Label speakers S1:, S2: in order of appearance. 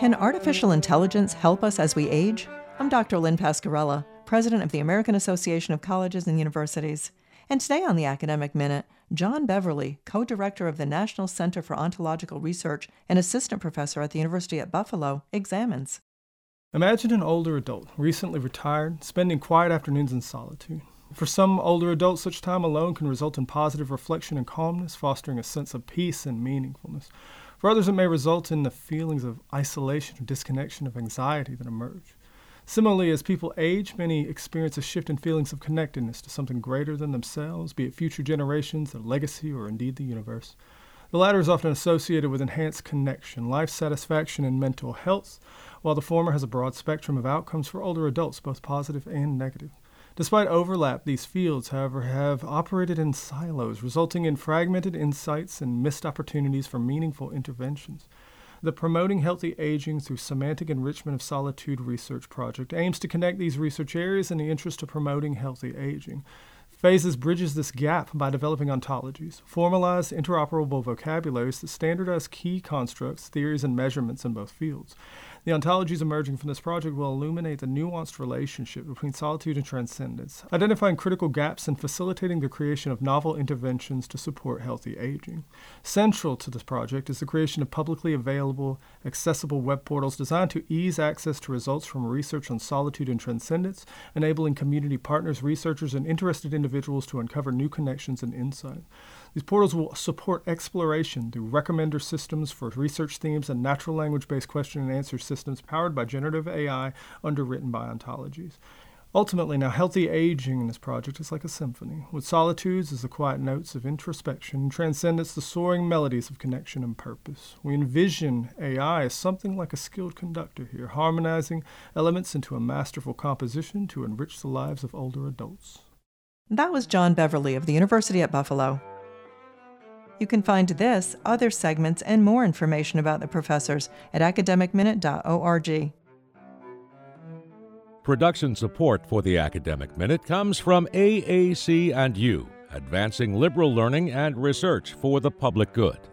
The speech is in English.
S1: Can artificial intelligence help us as we age? I'm Dr. Lynn Pascarella, president of the American Association of Colleges and Universities. And today on the Academic Minute, John Beverly, co-director of the National Center for Ontological Research and assistant professor at the University at Buffalo, examines.
S2: Imagine an older adult, recently retired, spending quiet afternoons in solitude. For some older adults, such time alone can result in positive reflection and calmness, fostering a sense of peace and meaningfulness. For others, it may result in the feelings of isolation or disconnection, of anxiety that emerge. Similarly, as people age, many experience a shift in feelings of connectedness to something greater than themselves, be it future generations, their legacy, or indeed the universe. The latter is often associated with enhanced connection, life satisfaction, and mental health, while the former has a broad spectrum of outcomes for older adults, both positive and negative. Despite overlap, these fields, however, have operated in silos, resulting in fragmented insights and missed opportunities for meaningful interventions. The Promoting Healthy Aging Through Semantic Enrichment of Solitude research project aims to connect these research areas in the interest of promoting healthy aging. PHASES bridges this gap by developing ontologies, formalized interoperable vocabularies that standardize key constructs, theories, and measurements in both fields. The ontologies emerging from this project will illuminate the nuanced relationship between solitude and transcendence, identifying critical gaps and facilitating the creation of novel interventions to support healthy aging. Central to this project is the creation of publicly available, accessible web portals designed to ease access to results from research on solitude and transcendence, enabling community partners, researchers, and interested individuals to uncover new connections and insight. These portals will support exploration through recommender systems for research themes and natural language-based question and answer systems powered by generative AI underwritten by ontologies. Ultimately, now, healthy aging in this project is like a symphony, with solitudes as the quiet notes of introspection and transcendence the soaring melodies of connection and purpose. We envision AI as something like a skilled conductor here, harmonizing elements into a masterful composition to enrich the lives of older adults.
S1: That was John Beverly of the University at Buffalo. You can find this, other segments, and more information about the professors at academicminute.org.
S3: Production support for the Academic Minute comes from AAC&U, advancing liberal learning and research for the public good.